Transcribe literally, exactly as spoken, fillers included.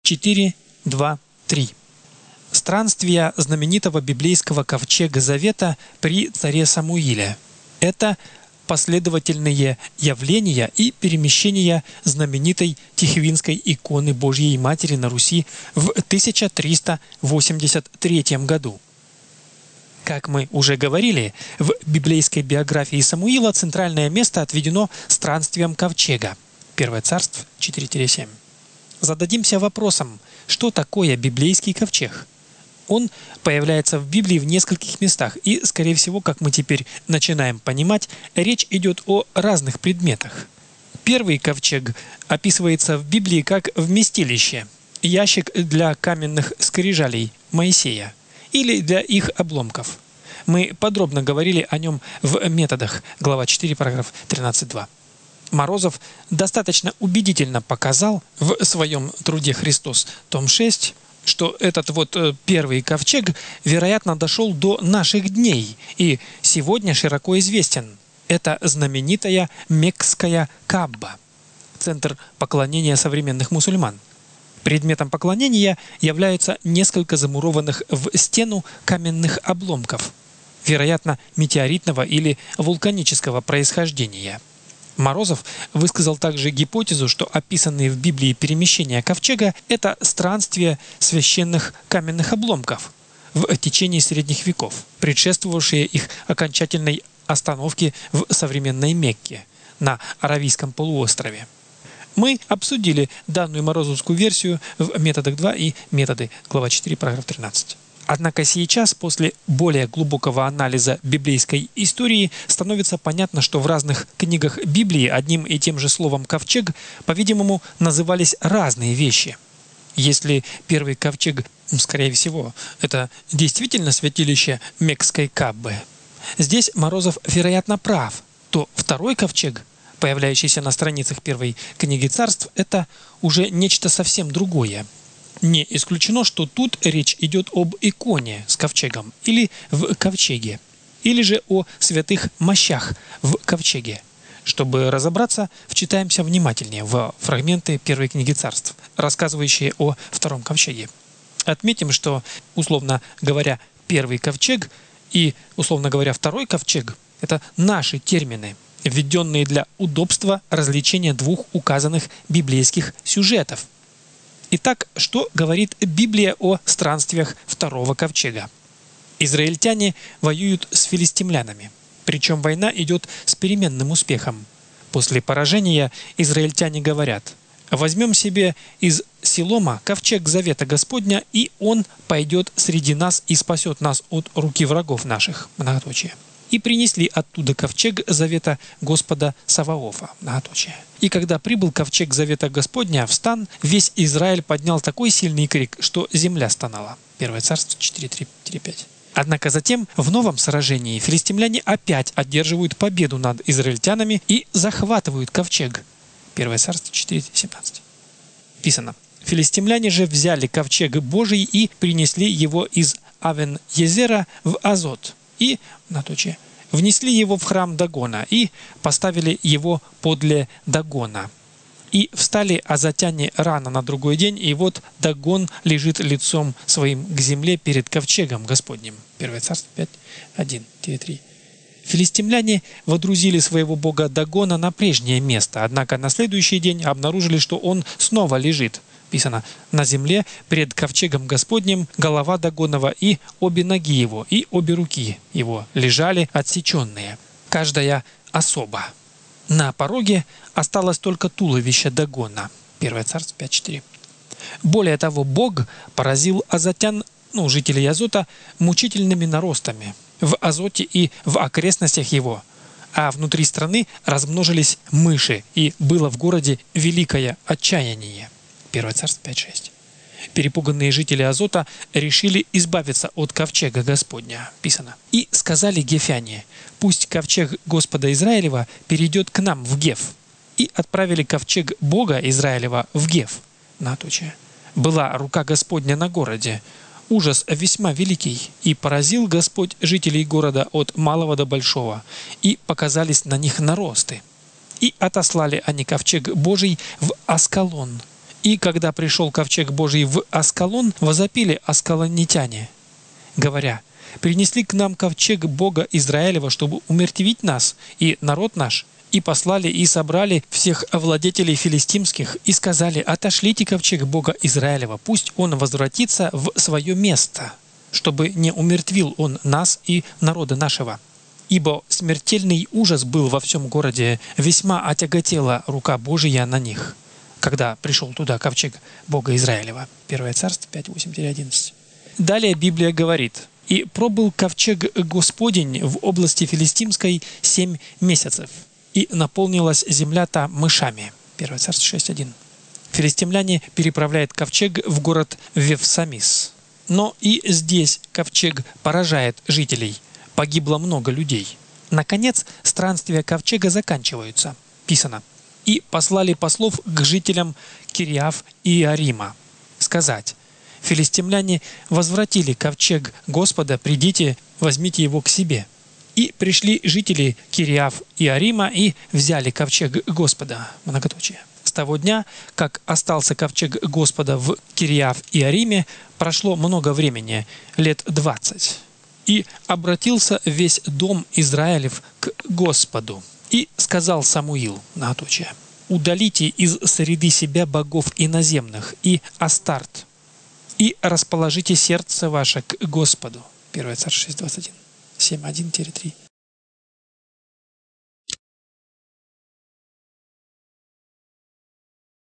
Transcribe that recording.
четыре, два, три. Странствия знаменитого библейского ковчега Завета при царе Самуиле. Это последовательные явления и перемещения знаменитой Тихвинской иконы Божьей Матери на Руси в тысяча триста восемьдесят третьем году. Как мы уже говорили, в библейской биографии Самуила центральное место отведено странствиям ковчега. Первое Царств четыре семь. Зададимся вопросом, что такое библейский ковчег? Он появляется в Библии в нескольких местах, и, скорее всего, как мы теперь начинаем понимать, речь идет о разных предметах. Первый ковчег описывается в Библии как вместилище, ящик для каменных скрижалей Моисея или для их обломков. Мы подробно говорили о нем в методах, глава четыре, параграф тринадцать два. Морозов достаточно убедительно показал в своем труде «Христос», том шесть, что этот вот первый ковчег, вероятно, дошел до наших дней и сегодня широко известен. Это знаменитая Меккская Каба, центр поклонения современных мусульман. Предметом поклонения являются несколько замурованных в стену каменных обломков, вероятно, метеоритного или вулканического происхождения. Морозов высказал также гипотезу, что описанные в Библии перемещения ковчега – это странствия священных каменных обломков в течение средних веков, предшествовавшие их окончательной остановке в современной Мекке на Аравийском полуострове. Мы обсудили данную морозовскую версию в методах два и методы, глава четыре, параграф тринадцать. Однако сейчас, после более глубокого анализа библейской истории, становится понятно, что в разных книгах Библии одним и тем же словом «ковчег», по-видимому, назывались разные вещи. Если первый ковчег, скорее всего, это действительно святилище Меккской Каббы, здесь Морозов, вероятно, прав, то второй ковчег, появляющийся на страницах первой книги Царств, это уже нечто совсем другое. Не исключено, что тут речь идет об иконе с ковчегом или в ковчеге, или же о святых мощах в ковчеге. Чтобы разобраться, вчитаемся внимательнее в фрагменты первой книги Царств, рассказывающие о втором ковчеге. Отметим, что, условно говоря, первый ковчег и, условно говоря, второй ковчег – это наши термины, введенные для удобства развлечения двух указанных библейских сюжетов. Итак, что говорит Библия о странствиях второго ковчега? Израильтяне воюют с филистимлянами, причем война идет с переменным успехом. После поражения израильтяне говорят: «Возьмем себе из Силома ковчег завета Господня, и он пойдет среди нас и спасет нас от руки врагов наших». Многоточие. И принесли оттуда ковчег завета Господа Саваофа. Многоточие. И когда прибыл ковчег завета Господня в стан, весь Израиль поднял такой сильный крик, что земля стонала. Первое Царство четыре три пять. Однако затем в новом сражении филистимляне опять одерживают победу над израильтянами и захватывают ковчег. Первое Царство четыре семнадцать. Писано: «Филистимляне же взяли ковчег Божий и принесли его из Авен-Езера в Азот, и, многоточие, внесли его в храм Дагона и поставили его подле Дагона. И встали азотяне рано на другой день, и вот Дагон лежит лицом своим к земле перед ковчегом Господним». Первое Царство пять один три. Филистимляне водрузили своего бога Дагона на прежнее место, однако на следующий день обнаружили, что он снова лежит. Писано: «На земле пред ковчегом Господним голова Дагонова и обе ноги его, и обе руки его лежали отсеченные, каждая особо. На пороге осталось только туловище Дагона». Первое Царство пять четыре. Более того, Бог поразил азотян, ну, жителей Азота, мучительными наростами в Азоте и в окрестностях его, а внутри страны размножились мыши, и было в городе великое отчаяние. Первое Царство пять шесть. Перепуганные жители Азота решили избавиться от ковчега Господня. Писано: «И сказали гефяне: пусть ковчег Господа Израилева перейдет к нам в Геф. И отправили ковчег Бога Израилева в Геф». Многоточие. «Была рука Господня на городе, ужас весьма великий, и поразил Господь жителей города от малого до большого, и показались на них наросты. И отослали они ковчег Божий в Аскалон, И когда пришел ковчег Божий в Аскалон, возопили аскалонитяне, говоря: «Принесли к нам ковчег Бога Израилева, чтобы умертвить нас и народ наш». И послали и собрали всех владетелей филистимских и сказали: «Отошлите ковчег Бога Израилева, пусть он возвратится в свое место, чтобы не умертвил он нас и народа нашего». Ибо смертельный ужас был во всем городе, весьма отяготела рука Божия на них, когда пришел туда ковчег Бога Израилева. Первое Царство пять, восемь одиннадцать. Далее Библия говорит: «И пробыл ковчег Господень в области филистимской семь месяцев, и наполнилась земля та мышами». Первое Царство шесть один. Филистимляне переправляют ковчег в город Вевсамис. Но и здесь ковчег поражает жителей. Погибло много людей. Наконец, странствия ковчега заканчиваются. Писано: «И послали послов к жителям Кириаф и Иарима сказать: филистимляне возвратили ковчег Господа, придите, возьмите его к себе». И пришли жители Кириаф и Иарима и взяли ковчег Господа. Многоточие. С того дня, как остался ковчег Господа в Кириаф и Иариме, прошло много времени, лет двадцать. И обратился весь дом Израилев к Господу. И сказал Самуил, многоточие: «Удалите из среды себя богов иноземных и Астарт, и расположите сердце ваше к Господу». Первое Царство шесть двадцать один. семь один три.